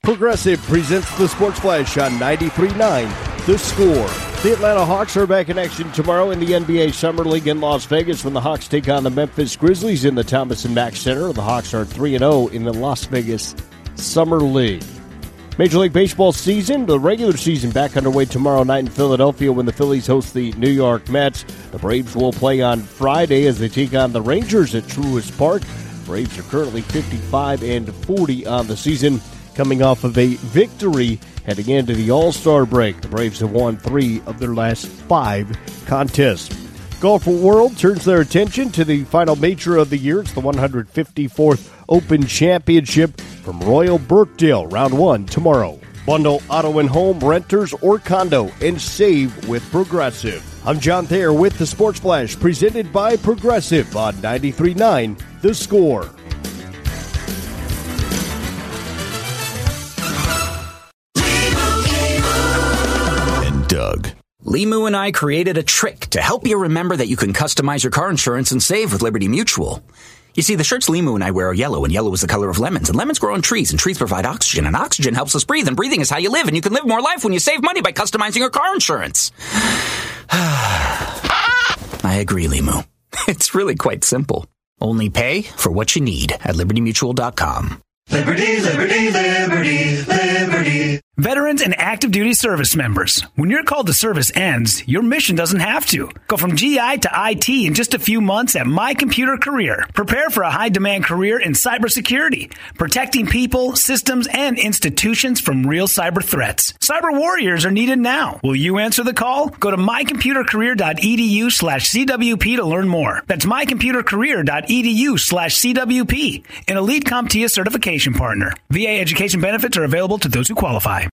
Progressive presents the Sports Flash on 93.9 The Score. The Atlanta Hawks are back in action tomorrow in the NBA Summer League in Las Vegas when the Hawks take on the Memphis Grizzlies in the Thomas & Mack Center. The Hawks are 3-0 in the Las Vegas Summer League. Major League Baseball season, the regular season back underway tomorrow night in Philadelphia when the Phillies host the New York Mets. The Braves will play on Friday as they take on the Rangers at Truist Park. Braves are currently 55-40 on the season, coming off of a victory heading into the All-Star break. The Braves have won 3 of their last 5 contests. Golf World turns their attention to the final major of the year. It's the 154th Open Championship from Royal Birkdale. Round 1 tomorrow. Bundle auto and home, renters, or condo, and save with Progressive. I'm John Thayer with the Sports Flash, presented by Progressive on 93.9 The Score. Doug. Limu and I created a trick to help you remember that you can customize your car insurance and save with Liberty Mutual. You see, the shirts Limu and I wear are yellow, and yellow is the color of lemons, and lemons grow on trees, and trees provide oxygen, and oxygen helps us breathe, and breathing is how you live, and you can live more life when you save money by customizing your car insurance. I agree, Limu. It's really quite simple. Only pay for what you need at LibertyMutual.com. Liberty, liberty, liberty, liberty. Veterans and active duty service members. When your call to service ends, your mission doesn't have to. Go from GI to IT in just a few months at My Computer Career. Prepare for a high-demand career in cybersecurity, protecting people, systems, and institutions from real cyber threats. Cyber warriors are needed now. Will you answer the call? Go to mycomputercareer.edu/CWP to learn more. That's mycomputercareer.edu/CWP. An elite CompTIA certification partner. VA education benefits are available to those who qualify.